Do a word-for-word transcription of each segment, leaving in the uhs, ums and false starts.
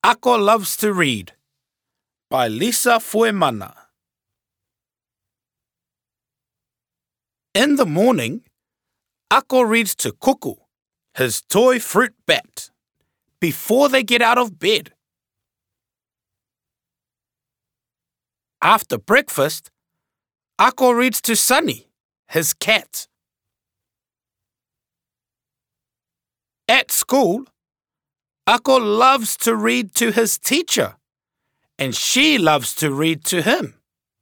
Ako Loves to Read by Lisa Fuemana. In the morning, Ako reads to Kuku, his toy fruit bat, before they get out of bed. After breakfast, Ako reads to Sunny, his cat. At school, Ako loves to read to his teacher, and she loves to read to him.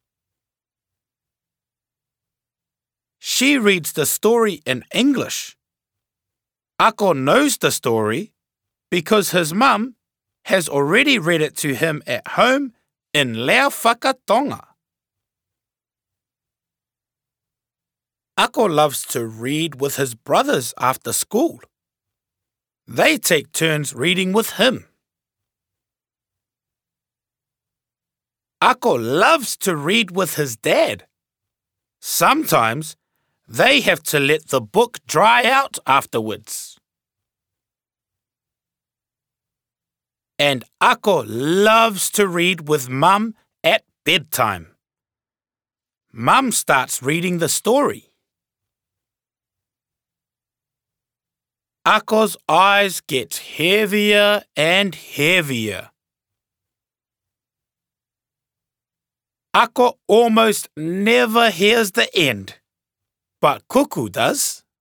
She reads the story in English. Ako knows the story because his mum has already read it to him at home in Leo Whakatonga. Ako loves to read with his brothers after school. They take turns reading with him. Ako loves to read with his dad. Sometimes they have to let the book dry out afterwards. And Ako loves to read with Mum at bedtime. Mum starts reading the story. Ako's eyes get heavier and heavier. Ako almost never hears the end, but Kuku does.